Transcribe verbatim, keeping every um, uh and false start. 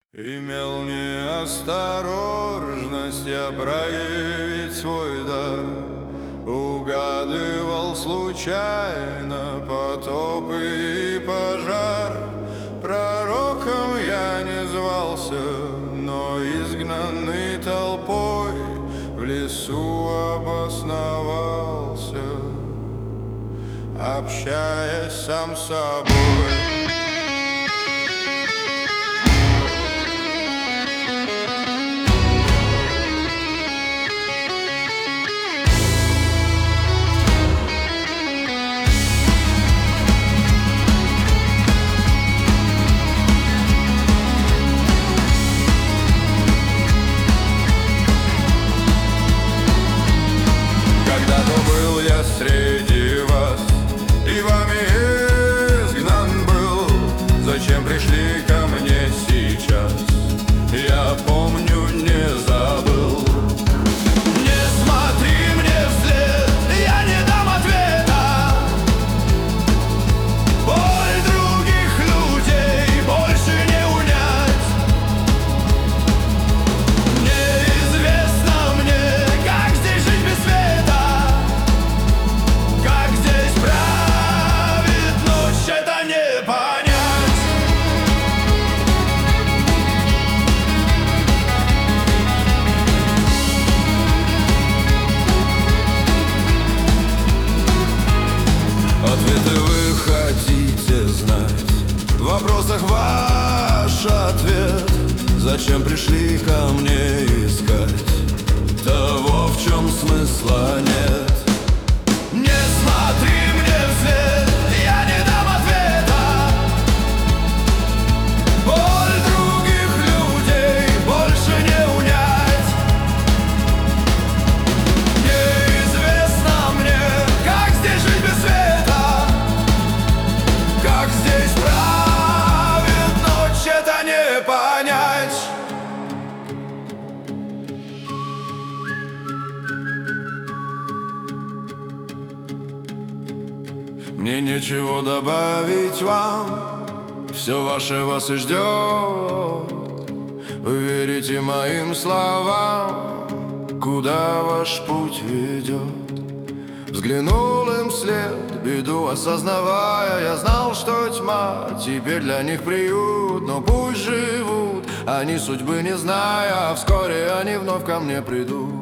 Имел неосторожность я проявить свой дар, угадывал случайно потопы и пожар. Пророком я не звался, но изгнанный толпой в лесу обосновался, общаясь сам с собой. Среди вас и вами изгнан был. Зачем пришли ко мне сейчас? Я помню, не забыл. Не смотри мне вслед, я не дам ответа. Боль других людей больше не унять. Неизвестно мне, как здесь жить без света. Ответы вы хотите знать, в вопросах ваш ответ. Зачем пришли ко мне искать того, в чем смысла нет? Не смотри мне вслед, я не дам ответа. Боль других людей больше не унять. Неизвестно мне, как здесь жить без света. Как здесь правит ночь, это не понять. Мне нечего добавить вам, все ваше вас и ждет. Вы верите моим словам, куда ваш путь ведет. Взглянул им вслед, беду осознавая, я знал, что тьма теперь для них приют. Но пусть живут, они судьбы не зная, а вскоре они вновь ко мне придут.